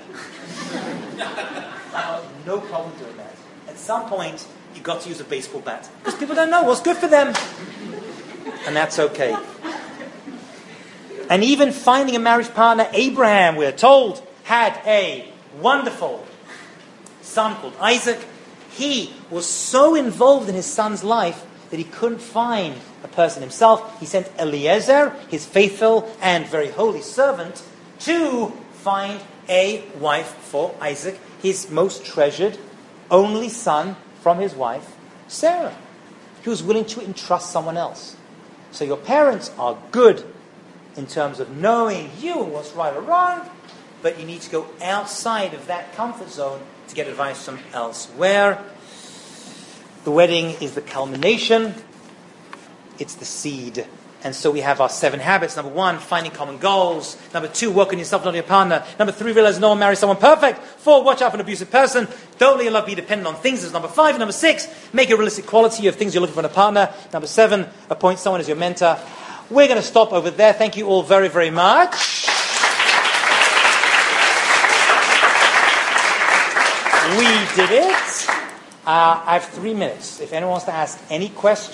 S1: I have no problem doing that. At some point, you've got to use a baseball bat. Because people don't know what's good for them. And that's okay. And even finding a marriage partner, Abraham, we're told, had a wonderful son called Isaac. He was so involved in his son's life that he couldn't find a person himself. He sent Eliezer, his faithful and very holy servant, to find a wife for Isaac, his most treasured, only son from his wife, Sarah. He was willing to entrust someone else. So your parents are good in terms of knowing you and what's right or wrong, but you need to go outside of that comfort zone to get advice from elsewhere. The wedding is the culmination. It's the seed. And so we have our seven habits. Number one, finding common goals. Number two, work on yourself, not on your partner. Number three, realize no one marries someone perfect. Four, watch out for an abusive person. Don't let your love be dependent on things. That's number five. Number six, make a realistic quality of things you're looking for in a partner. Number seven, appoint someone as your mentor. We're going to stop over there. Thank you all very, very much. We did it. Uh, I have three minutes. If anyone wants to ask any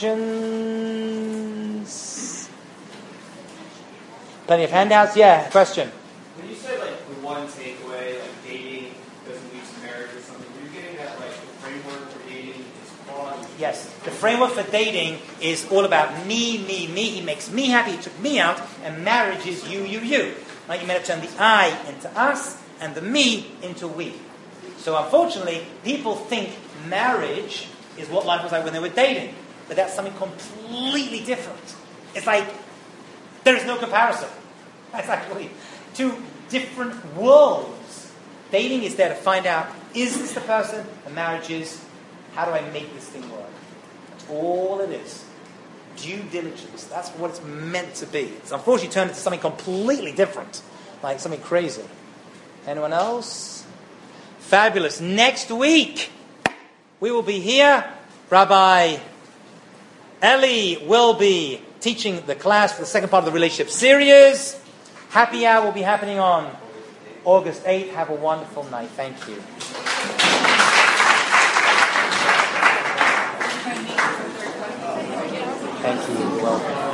S1: questions. Plenty of handouts. Yeah, question.
S2: When you said like the one takeaway, like dating doesn't lead to marriage or something, were you getting that like the framework for dating is flawed?
S1: Yes. The framework for dating is all about me, me, me. He makes me happy. He took me out. And marriage is you, you, you. Right? You meant to turn the I into us and the me into we. So unfortunately, people think marriage is what life was like when they were dating. But that's something completely different. It's like, there is no comparison. That's actually two different worlds. Dating is there to find out, is this the person? And marriage is, how do I make this thing work? That's all it is. Due diligence. That's what it's meant to be. It's unfortunately turned into something completely different. Like something crazy. Anyone else? Fabulous. Next week, we will be here. Rabbi Eli will be teaching the class for the second part of the relationship series. Happy hour will be happening on August eighth. Have a wonderful night. Thank you. Thank you. You're welcome.